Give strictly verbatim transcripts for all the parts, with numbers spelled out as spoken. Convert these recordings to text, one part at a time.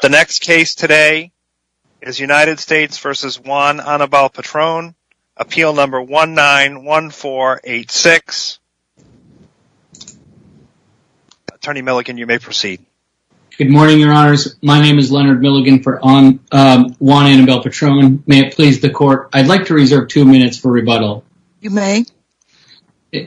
The next case today is United States versus Juan Anibal Patron, appeal number one nine one four eight six. Attorney Milligan, you may proceed. Good morning, Your Honors. My name is Leonard Milligan for on, um, Juan Anibal Patron. May it please the Court, I'd like to reserve two minutes for rebuttal. You may. It,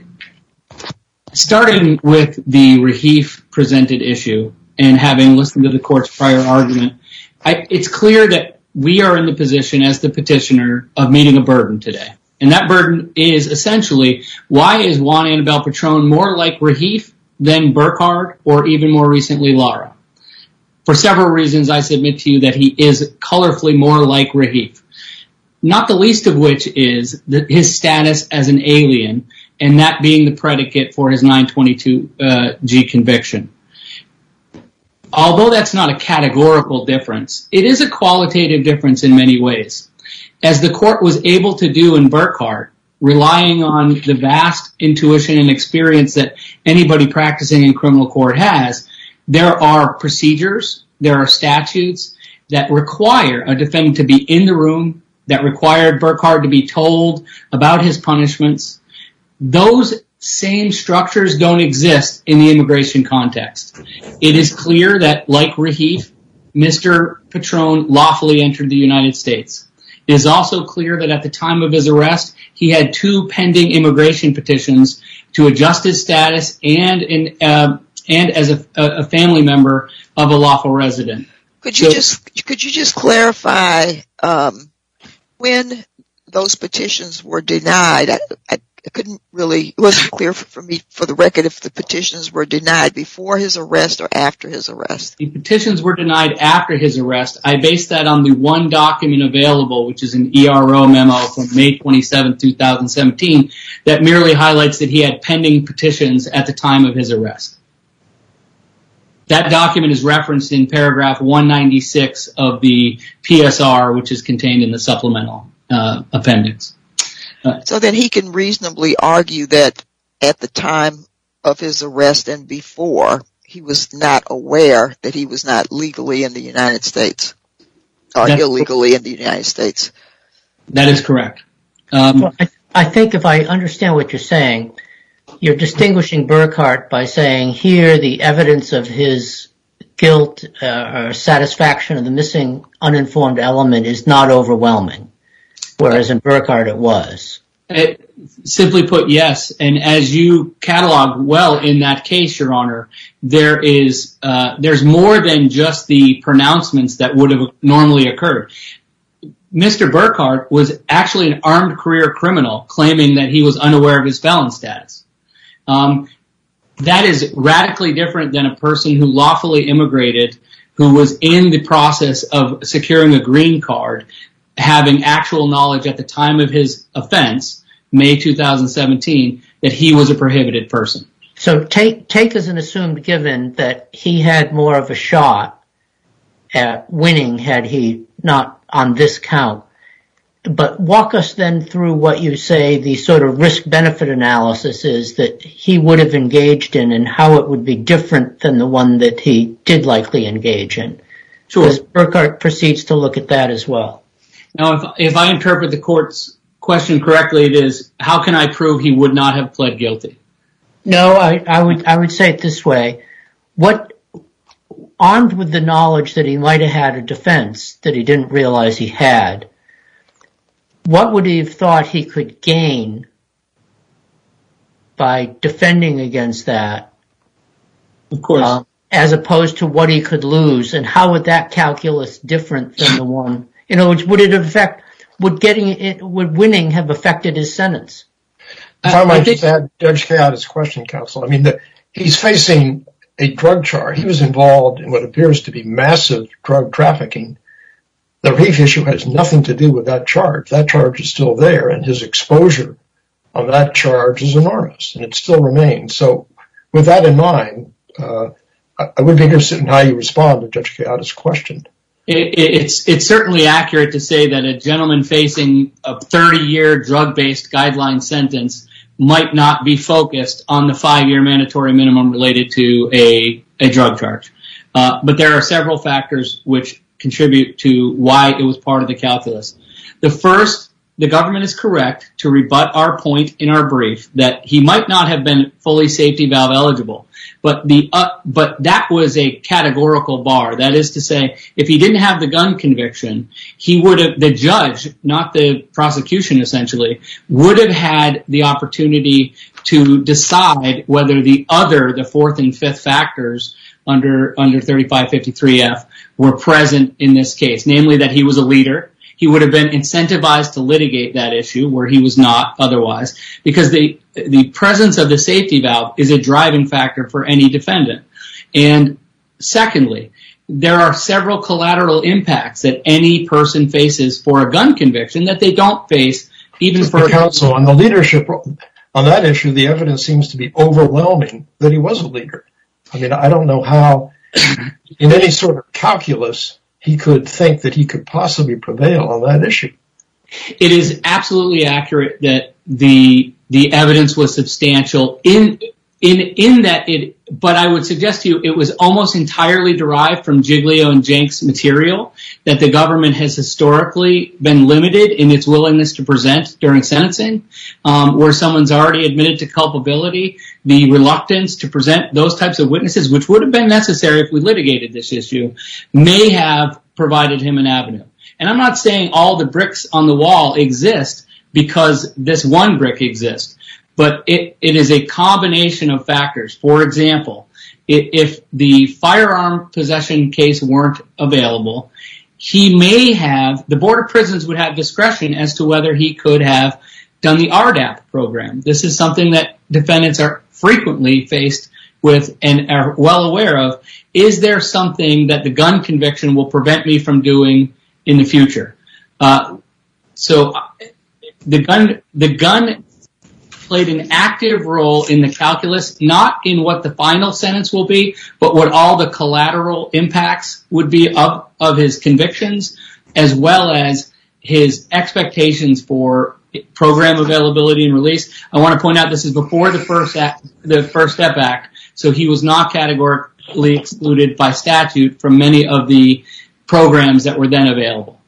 starting with the Rahif presented issue and having listened to the Court's prior argument, I, it's clear that we are in the position as the petitioner of meeting a burden today. And that burden is essentially, why is Juan Anibal Patron more like Rahif than Burkhardt or even more recently Lara? For several reasons, I submit to you that he is colorfully more like Rahif. Not the least of which is the, his status as an alien, and that being the predicate for his nine twenty-two G uh, conviction. Although that's not a categorical difference, it is a qualitative difference in many ways. As the Court was able to do in Burkhardt, relying on the vast intuition and experience that anybody practicing in criminal court has, there are procedures, there are statutes that require a defendant to be in the room, that required Burkhardt to be told about his punishments. Those same structures don't exist in the immigration context. It is clear that, like Rahif, Mister Patron lawfully entered the United States. It is also clear that at the time of his arrest, he had two pending immigration petitions to adjust his status and in, uh, and as a, a family member of a lawful resident. Could you so, just could you just clarify um, when those petitions were denied? I, I, I couldn't really, it wasn't clear for, for me, for the record, if the petitions were denied before his arrest or after his arrest. The petitions were denied after his arrest. I based that on the one document available, which is an E R O memo from May twenty-seventh, twenty seventeen, that merely highlights that he had pending petitions at the time of his arrest. That document is referenced in paragraph one ninety-six of the P S R, which is contained in the supplemental uh, appendix. Uh, so then he can reasonably argue that at the time of his arrest and before, he was not aware that he was not legally in the United States, or illegally in the United States. That is correct. Um, well, I, I think if I understand what you're saying, you're distinguishing Burkhardt by saying here the evidence of his guilt uh, or satisfaction of the missing uninformed element is not overwhelming, whereas in Burkhardt it was. It, simply put, yes. And as you catalog well in that case, Your Honor, there is uh, there's more than just the pronouncements that would have normally occurred. Mister Burkhardt was actually an armed career criminal claiming that he was unaware of his felon status. Um, that is radically different than a person who lawfully immigrated, who was in the process of securing a green card, having actual knowledge at the time of his offense, May twenty seventeen, that he was a prohibited person. So take take as an assumed given that he had more of a shot at winning had he not on this count. But walk us then through what you say the sort of risk-benefit analysis is that he would have engaged in and how it would be different than the one that he did likely engage in. Sure. Because Burkhardt proceeds to look at that as well. Now, if, if I interpret the court's question correctly, it is, how can I prove he would not have pled guilty? No, I, I would I would say it this way. What, armed with the knowledge that he might have had a defense that he didn't realize he had, what would he have thought he could gain by defending against that? Of course. Uh, as opposed to what he could lose, and how would that calculus different than the one? In other words, would it affect? Would getting it? Would winning have affected his sentence? If I might just add Judge Kayada's question, counsel. I mean, the, he's facing a drug charge. He was involved in what appears to be massive drug trafficking. The Rahif issue has nothing to do with that charge. That charge is still there, and his exposure on that charge is enormous, and it still remains. So with that in mind, uh, I would be interested in how you respond to Judge Kayada's question. It, it's, it's certainly accurate to say that a gentleman facing a thirty-year drug-based guideline sentence might not be focused on the five-year mandatory minimum related to a, a drug charge. Uh, but there are several factors which contribute to why it was part of the calculus. The first, the government is correct to rebut our point in our brief that he might not have been fully safety valve eligible, but the uh, but that was a categorical bar. That is to say, if he didn't have the gun conviction, he would have, the judge, not the prosecution essentially, would have had the opportunity to decide whether the other, the fourth and fifth factors under under thirty-five fifty-three F were present in this case, namely that he was a leader. He would have been incentivized to litigate that issue where he was not otherwise, because the the presence of the safety valve is a driving factor for any defendant. And secondly, there are several collateral impacts that any person faces for a gun conviction that they don't face even Mister for counsel. On the leadership, on that issue, the evidence seems to be overwhelming that he was a leader. I mean, I don't know how, in any sort of calculus, he could think that he could possibly prevail on that issue. It is absolutely accurate that the the evidence was substantial in in in that it, but I would suggest to you it was almost entirely derived from Giglio and Jenks material that the government has historically been limited in its willingness to present during sentencing, um, where someone's already admitted to culpability. The reluctance to present those types of witnesses, which would have been necessary if we litigated this issue, may have provided him an avenue. And I'm not saying all the bricks on the wall exist because this one brick exists, but it, it is a combination of factors. For example, if the firearm possession case weren't available, he may have, the Board of Prisons would have discretion as to whether he could have done the R D A P program. This is something that defendants are frequently faced with and are well aware of. Is there something that the gun conviction will prevent me from doing in the future? Uh, so the gun, the gun played an active role in the calculus, not in what the final sentence will be, but what all the collateral impacts would be of, of his convictions, as well as his expectations for program availability and release. I want to point out this is before the first act, the First Step Act, so he was not categorically excluded by statute from many of the programs that were then available.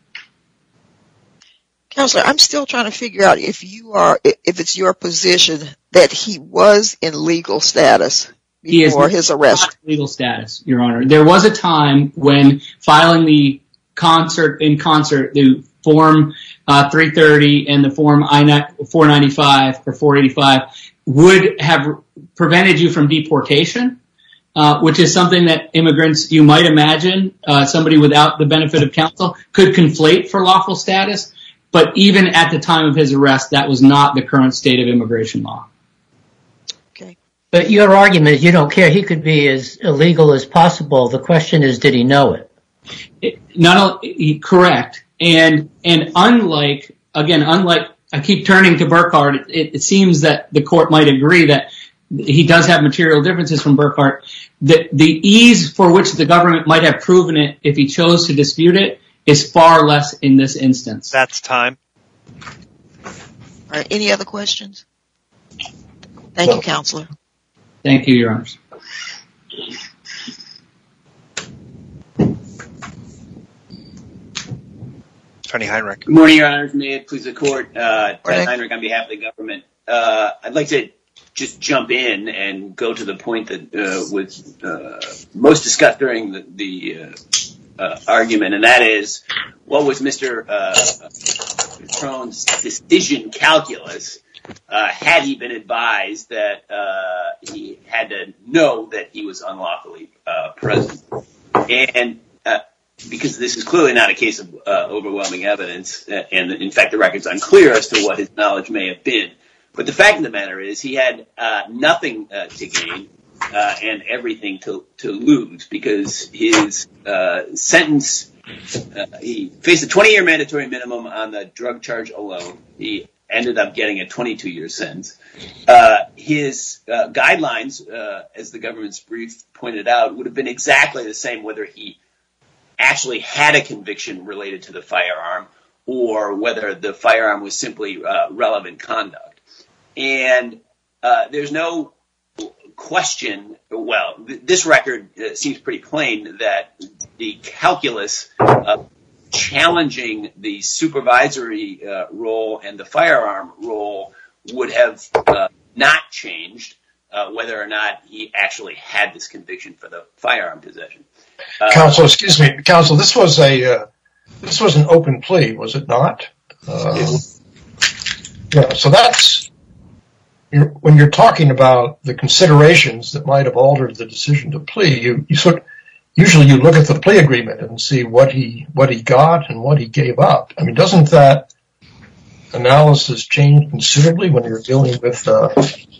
Counselor, I'm still trying to figure out if you are, if it's your position that he was in legal status before his arrest. Not legal status, Your Honor. There was a time when filing the concert in concert, the Form uh, three thirty and the Form I four ninety-five or four eighty-five would have prevented you from deportation, uh, which is something that immigrants, you might imagine, uh, somebody without the benefit of counsel could conflate for lawful status. But even at the time of his arrest, that was not the current state of immigration law. Okay. But your argument is you don't care. He could be as illegal as possible. The question is, did he know it? it not only, correct. And, and unlike, again, unlike, I keep turning to Burkhart, it, it seems that the court might agree that he does have material differences from Burkhart. The, the ease for which the government might have proven it if he chose to dispute it is far less in this instance. That's time. All right. Any other questions? Thank No. you, Counselor. Thank you, Your Honors. Attorney Heinrich. Good morning, Your Honors. May it please the court. Uh, Ted Morning. Heinrich on behalf of the government. Uh, I'd like to just jump in and go to the point that uh, was uh, most discussed during the, the uh, uh, argument, and that is, what was Mister Uh, Patrone's decision calculus uh, had he been advised that uh, he had to know that he was unlawfully uh, present? And uh, because this is clearly not a case of uh, overwhelming evidence, uh, and in fact the record's unclear as to what his knowledge may have been. But the fact of the matter is he had uh, nothing uh, to gain uh, and everything to, to lose, because his uh, sentence, uh, he faced a twenty-year mandatory minimum on the drug charge alone. He ended up getting a twenty-two year sentence. Uh, his uh, guidelines, uh, as the government's brief pointed out, would have been exactly the same whether he actually had a conviction related to the firearm or whether the firearm was simply uh, relevant conduct. And uh, there's no question, well, th- this record uh, seems pretty plain that the calculus of challenging the supervisory uh, role and the firearm role would have uh, not changed uh, whether or not he actually had this conviction for the firearm possession. Uh, Counsel, excuse me, counsel, this was a uh, this was an open plea, was it not? Uh, yeah, so that's you're, when you're talking about the considerations that might have altered the decision to plea. You, you sort usually you look at the plea agreement and see what he what he got and what he gave up. I mean, doesn't that analysis change considerably when you're dealing with uh,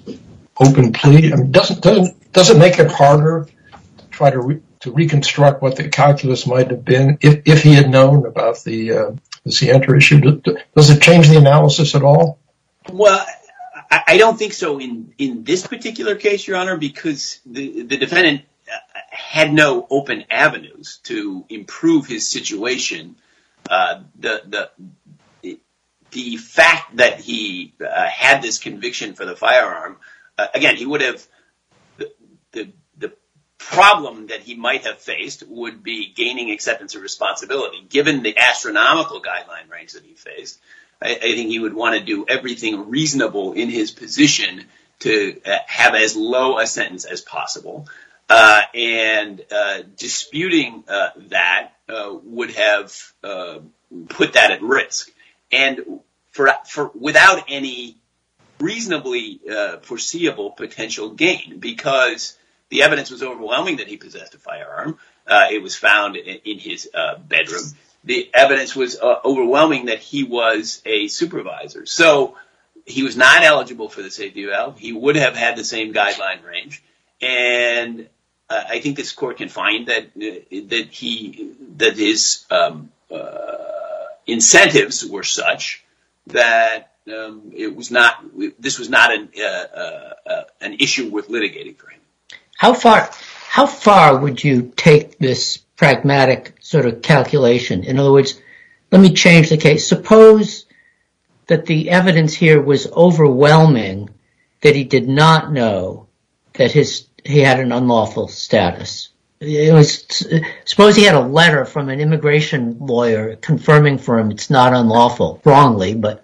open plea? I mean, doesn't doesn't does it make it harder to try to re- to reconstruct what the calculus might have been if, if he had known about the uh, the Sienta issue? Does it change the analysis at all? Well, I, I don't think so in, in this particular case, Your Honor, because the, the defendant had no open avenues to improve his situation. Uh, the the the fact that he uh, had this conviction for the firearm, uh, again, he would have the, the the problem that he might have faced would be gaining acceptance of responsibility. Given the astronomical guideline range that he faced, I, I think he would want to do everything reasonable in his position to uh, have as low a sentence as possible. Uh, and uh, disputing uh, that uh, would have uh, put that at risk. And for, for without any reasonably uh, foreseeable potential gain, because the evidence was overwhelming that he possessed a firearm. Uh, it was found in, in his uh, bedroom. The evidence was uh, overwhelming that he was a supervisor. So he was not eligible for the safety valve. He would have had the same guideline range. And uh, I think this court can find that uh, that he that his um, uh, incentives were such that um, it was not this was not an uh, uh, uh, an issue worth litigating for him. How far how far would you take this pragmatic sort of calculation? In other words, let me change the case. Suppose that the evidence here was overwhelming that he did not know that his he had an unlawful status. It was suppose he had a letter from an immigration lawyer confirming for him it's not unlawful, wrongly, but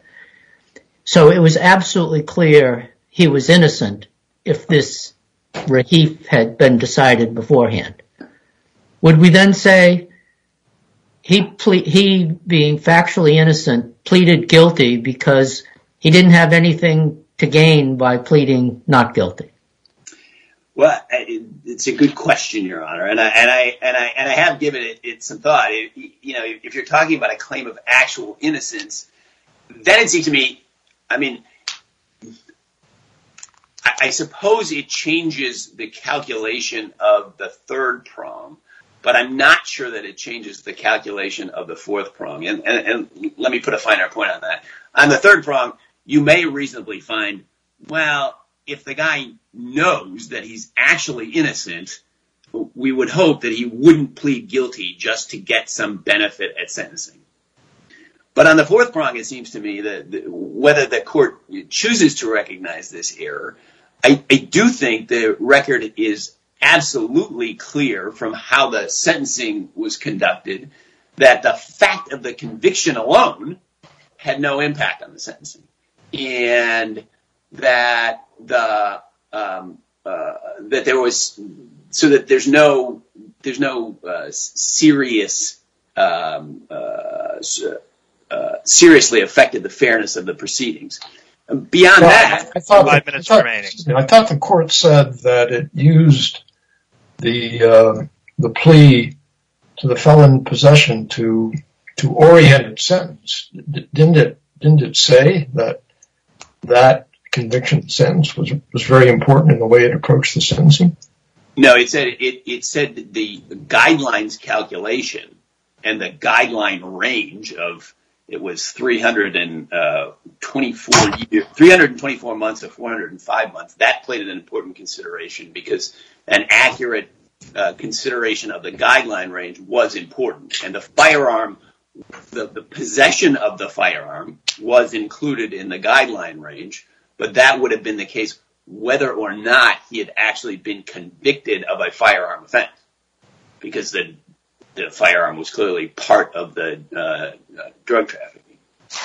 so it was absolutely clear he was innocent if this Rahif had been decided beforehand. Would we then say he ple- he being factually innocent pleaded guilty because he didn't have anything to gain by pleading not guilty? Well, it's a good question, Your Honor, and I and I and I and I have given it, it some thought. It, you know, if you're talking about a claim of actual innocence, then it seems to me, I mean, I, I suppose it changes the calculation of the third prong, but I'm not sure that it changes the calculation of the fourth prong. And, and, and let me put a finer point on that. On the third prong, you may reasonably find, well, if the guy knows that he's actually innocent, we would hope that he wouldn't plead guilty just to get some benefit at sentencing. But on the fourth prong, it seems to me that the, whether the court chooses to recognize this error, I, I do think the record is absolutely clear from how the sentencing was conducted that the fact of the conviction alone had no impact on the sentencing. And that the um, uh, that there was so that there's no there's no uh, serious um, uh, uh, seriously affected the fairness of the proceedings. Beyond well, that, I thought five the, minutes I thought, remaining. I thought the court said that it used the uh, the plea to the felon possession to to orient its sentence. D- didn't it? Didn't it say that that conviction sentence was was very important in the way it approached the sentencing? No, it said it. It said that the guidelines calculation and the guideline range of it was three hundred twenty-four years, three hundred twenty-four months to four hundred five months. That played an important consideration because an accurate uh, consideration of the guideline range was important, and the firearm, the, the possession of the firearm was included in the guideline range. But that would have been the case whether or not he had actually been convicted of a firearm offense, because the the firearm was clearly part of the uh, uh, drug trafficking.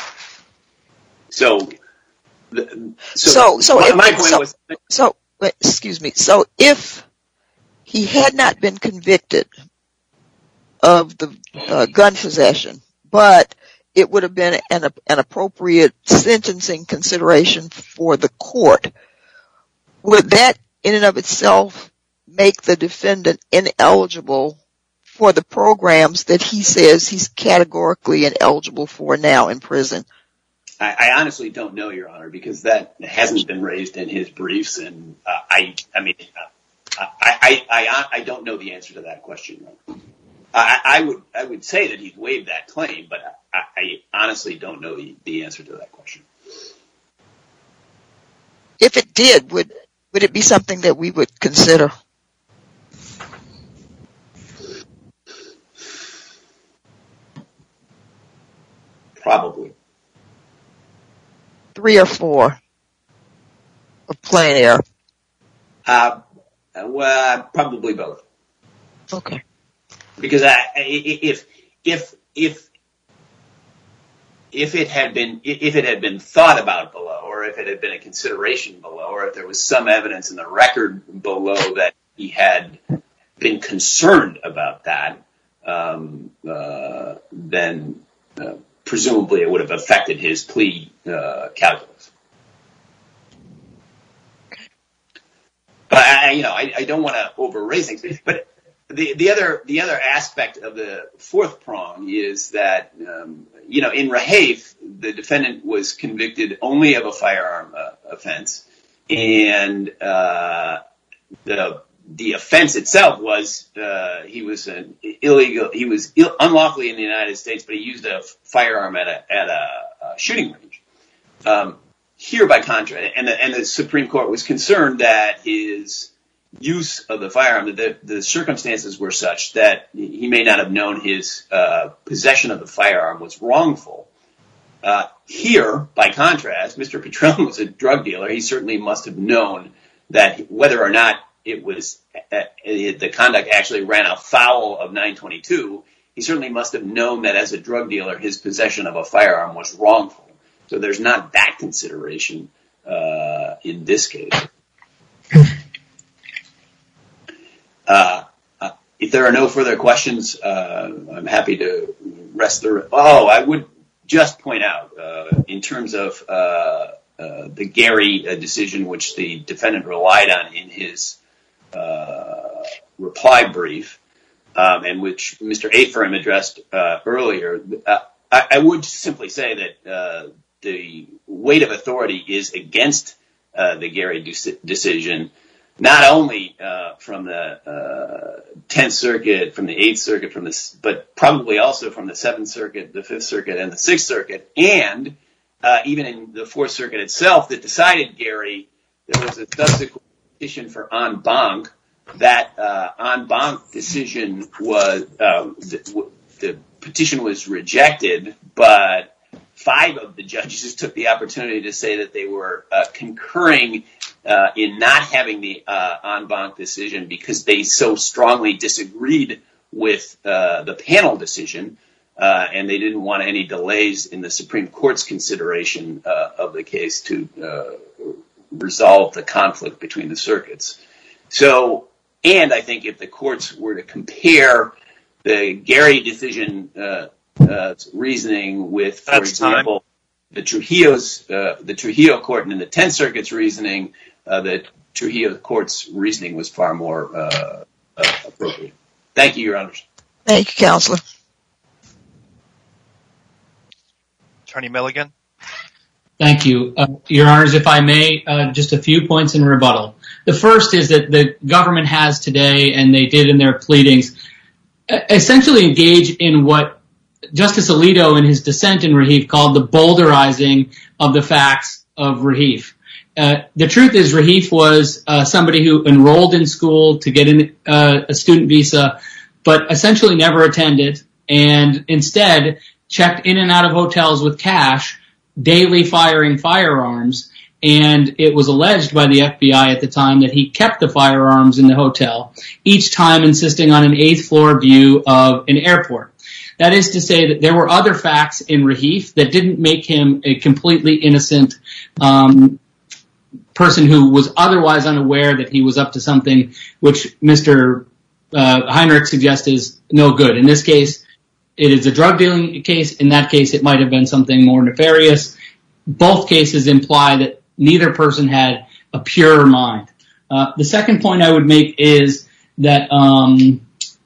So, the, so, so, so, my, if, my point so, was, so, wait, excuse me. So, if he had not been convicted of the uh, gun possession, but it would have been an, an appropriate sentencing consideration for the court, would that in and of itself make the defendant ineligible for the programs that he says he's categorically ineligible for now in prison? I, I honestly don't know, Your Honor, because that hasn't been raised in his briefs, and uh, I, I mean, uh, I, I, I, I don't know the answer to that question. I, I would, I would say that he's waived that claim, but I, I honestly don't know the, the answer to that question. If it did, would would it be something that we would consider? Probably. Three or four of plain error? Uh, well, probably both. Okay. Because I, if if if if it had been if it had been thought about below, or if it had been a consideration below, or if there was some evidence in the record below that he had been concerned about that, um, uh, then uh, presumably it would have affected his plea uh, calculus. But I, you know, I, I don't want to over-raise things, but. The, the other the other aspect of the fourth prong is that, um, you know, in Rahafe, the defendant was convicted only of a firearm uh, offense, and uh, the the offense itself was uh, he was an illegal he was Ill, unlawfully in the United States, but he used a firearm at a at a, a shooting range. Um, here, by contrast, and the, and the Supreme Court was concerned that his use of the firearm, the, the circumstances were such that he may not have known his uh, possession of the firearm was wrongful. Uh, here, by contrast, Mister Petrone was a drug dealer. He certainly must have known that whether or not it was uh, it, the conduct actually ran afoul of nine twenty-two, he certainly must have known that as a drug dealer, his possession of a firearm was wrongful. So there's not that consideration uh, in this case. Uh, uh, if there are no further questions, uh, I'm happy to rest the. Oh, I would just point out, uh, in terms of uh, uh, the Gary uh, decision, which the defendant relied on in his uh, reply brief, um, and which Mister Afirm addressed uh, earlier, uh, I, I would simply say that uh, the weight of authority is against uh, the Gary de- decision. Not only uh, from the uh, Tenth Circuit, from the Eighth Circuit, from the, but probably also from the Seventh Circuit, the Fifth Circuit, and the Sixth Circuit, and uh, even in the Fourth Circuit itself that decided Gary, there was a subsequent petition for en banc. That uh, en banc decision was uh, the, the petition was rejected, but five of the judges took the opportunity to say that they were uh, concurring uh, in not having the uh, en banc decision because they so strongly disagreed with uh, the panel decision, uh, and they didn't want any delays in the Supreme Court's consideration uh, of the case to uh, resolve the conflict between the circuits. So, and I think if the courts were to compare the Gary decision uh, Uh, reasoning with, for That's example, time. the Trujillo's, uh, the Trujillo court and the Tenth Circuit's reasoning, uh, the Trujillo court's reasoning was far more uh, uh, appropriate. Thank you, Your Honors. Thank you, Counselor. Attorney Milligan. Thank you. Uh, Your Honors, if I may, uh, just a few points in rebuttal. The first is that the government has today, and they did in their pleadings, essentially engage in what Justice Alito in his dissent in Rahafe called the boulderizing of the facts of Rahafe. Uh, the truth is Rahafe was uh, somebody who enrolled in school to get in, uh, a student visa, but essentially never attended and instead checked in and out of hotels with cash, daily firing firearms, and it was alleged by the F B I at the time that he kept the firearms in the hotel, each time insisting on an eighth floor view of an airport. That is to say that there were other facts in Rahif that didn't make him a completely innocent um, person who was otherwise unaware that he was up to something which Mister Uh, Heinrich suggests is no good. In this case, it is a drug dealing case. In that case, it might have been something more nefarious. Both cases imply that neither person had a pure mind. Uh, the second point I would make is that um,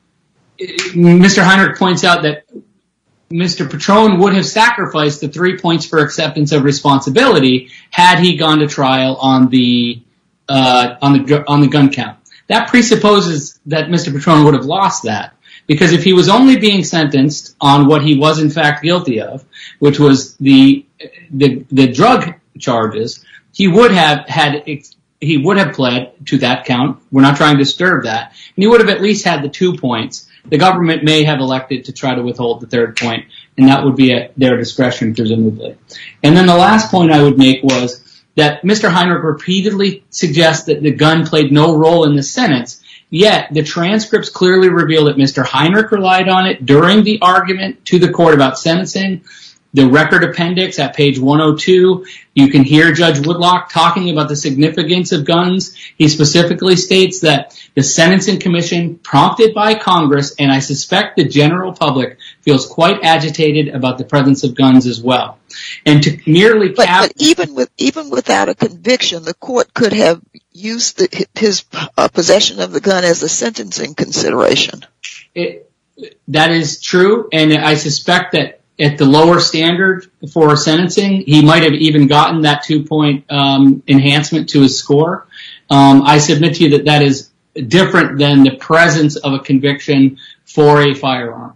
Mister Heinrich points out that Mister Petrone would have sacrificed the three points for acceptance of responsibility had he gone to trial on the uh, on the on the gun count. That presupposes that Mister Petrone would have lost that, because if he was only being sentenced on what he was in fact guilty of, which was the the, the drug charges, he would have had he would have pled to that count. We're not trying to disturb that, and he would have at least had the two points. The government may have elected to try to withhold the third point, and that would be at their discretion, presumably. And then the last point I would make was that Mister Heinrich repeatedly suggests that the gun played no role in the sentence, yet the transcripts clearly reveal that Mister Heinrich relied on it during the argument to the court about sentencing. The record appendix at page one oh two, you can hear Judge Woodlock talking about the significance of guns. He specifically states that the Sentencing Commission, prompted by Congress, and I suspect the general public, feels quite agitated about the presence of guns as well. And to merely but, cap- but even with even without a conviction, the court could have used the, his uh, possession of the gun as a sentencing consideration. It, that is true, and I suspect that at the lower standard for sentencing, he might have even gotten that two-point um, enhancement to his score. Um, I submit to you that that is different than the presence of a conviction for a firearm.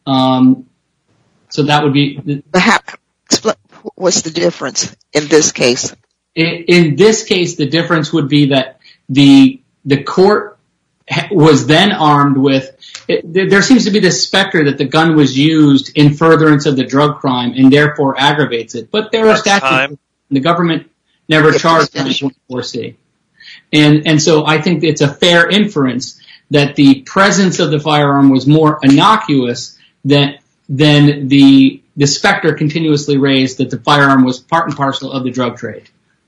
Um, so that would be... How, what's the difference in this case? In, in this case, the difference would be that the the court was then armed with... It, there seems to be this specter that the gun was used in furtherance of the drug crime and therefore aggravates it. But there are statutes. The government never charged nine twenty-four C. And, and so I think it's a fair inference that the presence of the firearm was more innocuous than, than the, the specter continuously raised that the firearm was part and parcel of the drug trade.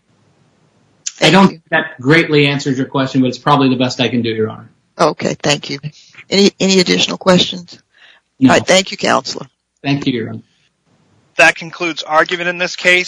Thank I don't you. think that greatly answers your question, but it's probably the best I can do, Your Honor. Okay, thank you. Any any additional questions? No. All right, thank you, Counselor. Thank you, Your Honor. That concludes argument in this case.